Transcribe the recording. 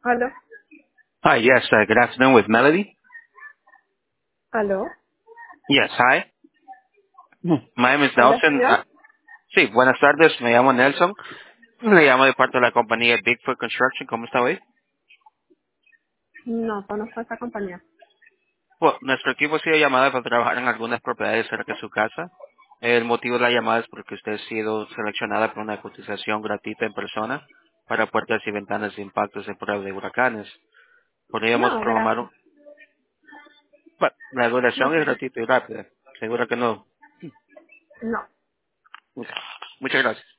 Aló, Hi, yes, good afternoon with Melody. aló. Yes, hi. My name is ¿Habla Nelson. español? Sí, buenas tardes, me llamo Nelson. Le llamo de parte de la compañía Bigfoot Construction. ¿Cómo está hoy? No, conozco a esta compañía. Bueno, nuestro equipo ha sido llamado para trabajar en algunas propiedades cerca de su casa. El motivo de la llamada es porque usted ha sido seleccionada por una cotización gratuita en persona para puertas y ventanas de impactos en prueba de huracanes. Podríamos No, programar gracias. bueno, la duración No, es gratuita y rápida. Seguro que no. no. Ok. Muchas gracias.